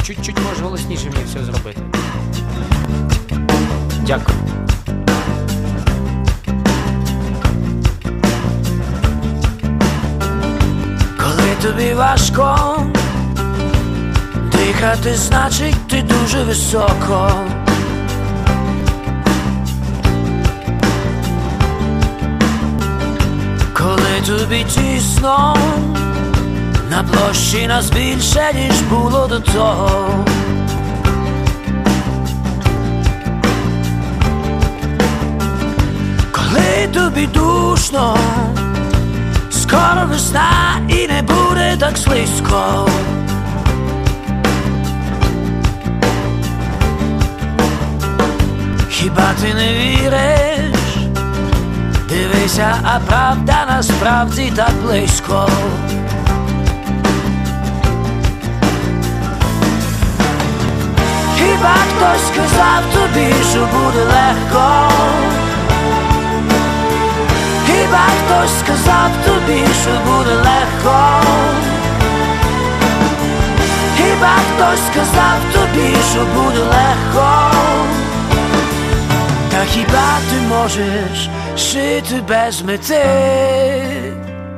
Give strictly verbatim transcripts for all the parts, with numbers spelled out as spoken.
чуть-чуть можеш голосніше мені все зробити. Дякую. Коли тобі важко дихати, значить ти дуже високо. Коли тобі тісно, на площі нас більше, ніж було до того. Коли тобі душно, скоро весна і не буде так слизько. Хіба ти не віриш? Дивися, а правда насправді так близько. Хіба хтось сказав тобі, що буде легко? Хіба хтось сказав тобі, що буде легко? Хіба хтось сказав тобі, що буде легко? Та хіба ти можеш жити без мети?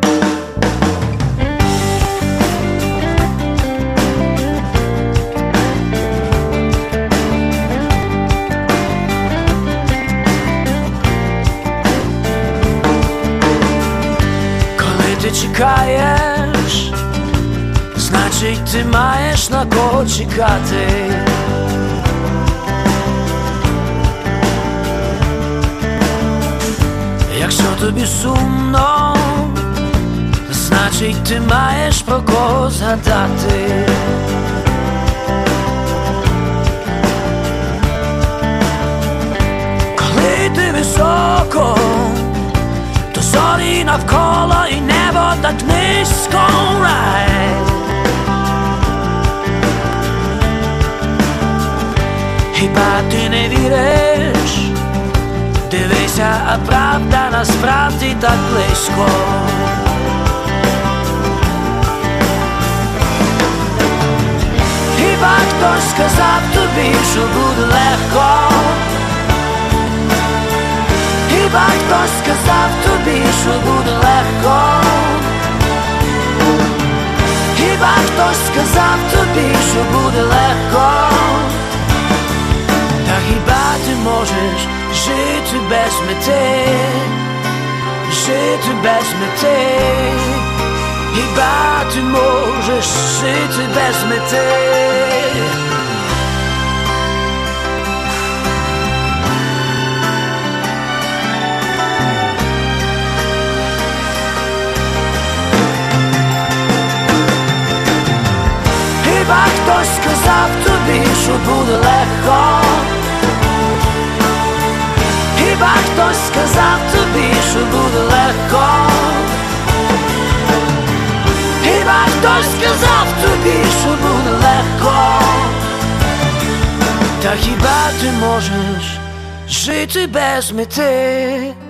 Коли ти чекаєш, значить ти маєш на кого чекати. Якщо тобі сумно, значить ти маєш про кого згадати. Коли ти високо, то зорі навколо і небо так низько, right? Хіба ти не віриш? Дивися, а правда насправді так близько. Хіба хтось сказав тобі, що буде легко? Хіба хтось сказав тобі, що буде легко? Хіба хтось сказав тобі, що буде легко? Та хіба ти можеш жити без мети, жити без мети? Хіба ти можеш жити без мети? Хіба хтось сказав тобі, що буде легко? Хіба хтось сказав тобі, що буде легко? Хіба хтось сказав тобі, що буде легко? Та хіба ти можеш жити без мети?